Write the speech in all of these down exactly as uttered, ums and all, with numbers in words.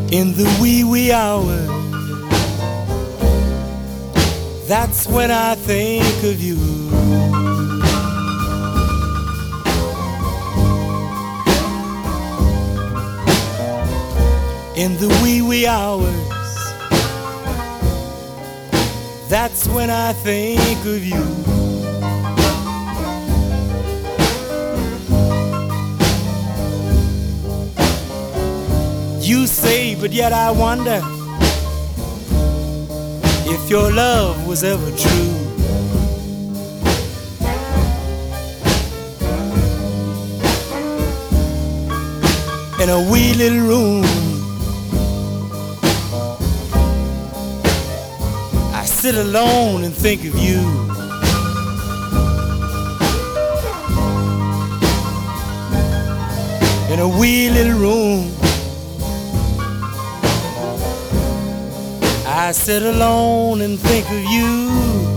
In the wee wee hours, that's when I think of you. In the wee wee hours, that's when I think of you. You say, but yet I wonder if your love was ever true. In a wee little room, I sit alone and think of you. In a wee little room, I sit alone and think of you.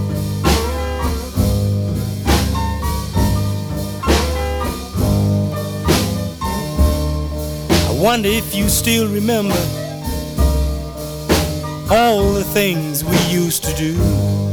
I wonder if you still remember all the things we used to do.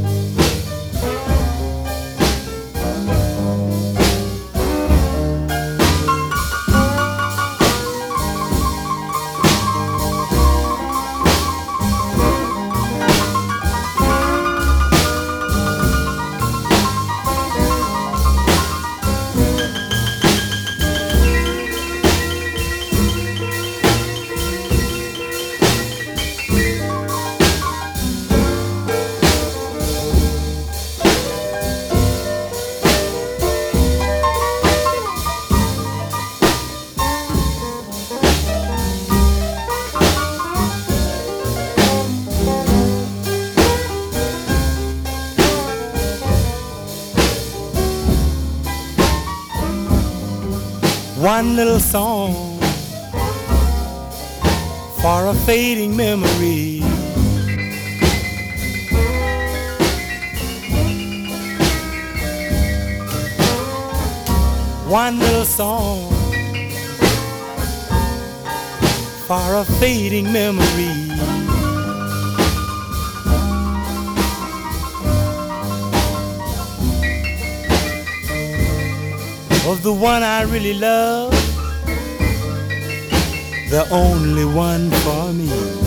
One little song for a fading memory. One little song for a fading memory. Of the one I really love, the only one for me.